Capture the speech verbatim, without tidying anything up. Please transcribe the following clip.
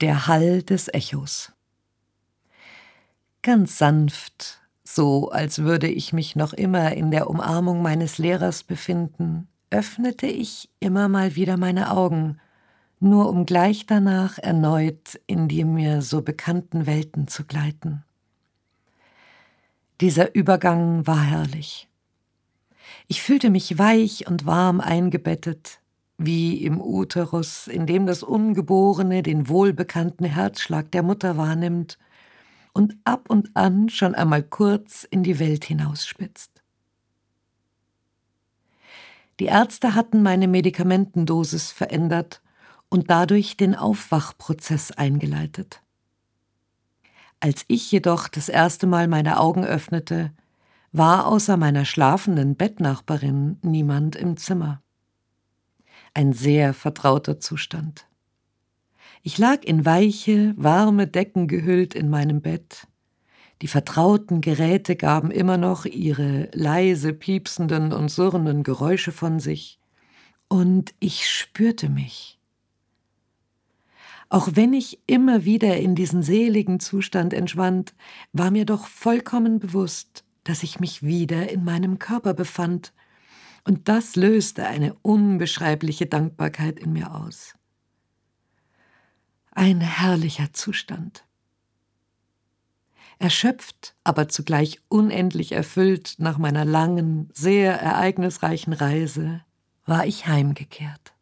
Der Hall des Echos. Ganz sanft, so als würde ich mich noch immer in der Umarmung meines Lehrers befinden, öffnete ich immer mal wieder meine Augen, nur um gleich danach erneut in die mir so bekannten Welten zu gleiten. Dieser Übergang war herrlich. Ich fühlte mich weich und warm eingebettet, wie im Uterus, in dem das Ungeborene den wohlbekannten Herzschlag der Mutter wahrnimmt und ab und an schon einmal kurz in die Welt hinausspitzt. Die Ärzte hatten meine Medikamentendosis verändert und dadurch den Aufwachprozess eingeleitet. Als ich jedoch das erste Mal meine Augen öffnete, war außer meiner schlafenden Bettnachbarin niemand im Zimmer. Ein sehr vertrauter Zustand. Ich lag in weiche, warme Decken gehüllt in meinem Bett. Die vertrauten Geräte gaben immer noch ihre leise piepsenden und surrenden Geräusche von sich. Und ich spürte mich. Auch wenn ich immer wieder in diesen seligen Zustand entschwand, war mir doch vollkommen bewusst, dass ich mich wieder in meinem Körper befand, und das löste eine unbeschreibliche Dankbarkeit in mir aus. Ein herrlicher Zustand. Erschöpft, aber zugleich unendlich erfüllt nach meiner langen, sehr ereignisreichen Reise, war ich heimgekehrt.